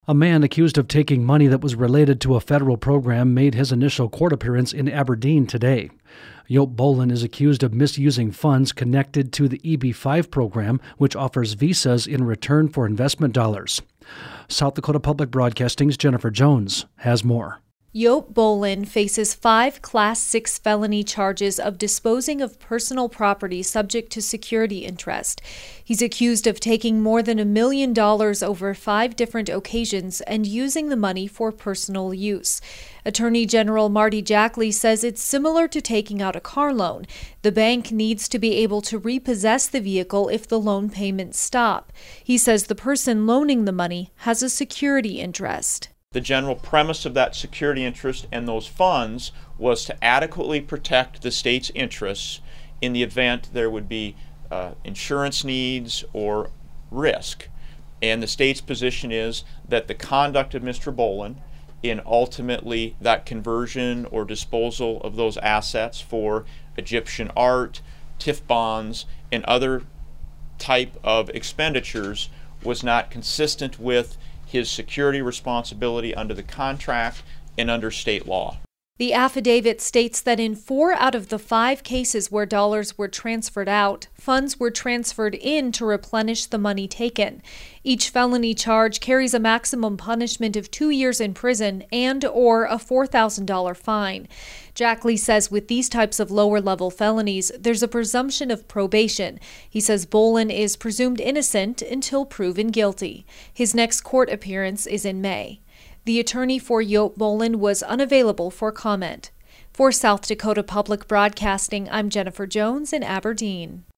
A man accused of taking money that was related to a federal program made his initial court appearance in Aberdeen today. Yope Bolin is accused of misusing funds connected to the EB-5 program, which offers visas in return for investment dollars. South Dakota Public Broadcasting's Jennifer Jones has more. Yope Bolin faces 5 Class 6 felony charges of disposing of personal property subject to security interest. He's accused of taking more than $1 million over 5 different occasions and using the money for personal use. Attorney General Marty Jackley says it's similar to taking out a car loan. The bank needs to be able to repossess the vehicle if the loan payments stop. He says the person loaning the money has a security interest. The general premise of that security interest and those funds was to adequately protect the state's interests in the event there would be insurance needs or risk. And the state's position is that the conduct of Mr. Bolin in ultimately that conversion or disposal of those assets for Egyptian art, TIF bonds, and other type of expenditures was not consistent with his security responsibility under the contract and under state law. The affidavit states that in 4 out of the 5 cases where dollars were transferred out, funds were transferred in to replenish the money taken. Each felony charge carries a maximum punishment of 2 years in prison and/or a $4,000 fine. Jackley says with these types of lower-level felonies, there's a presumption of probation. He says Bolin is presumed innocent until proven guilty. His next court appearance is in May. The attorney for Yope Bolin was unavailable for comment. For South Dakota Public Broadcasting, I'm Jennifer Jones in Aberdeen.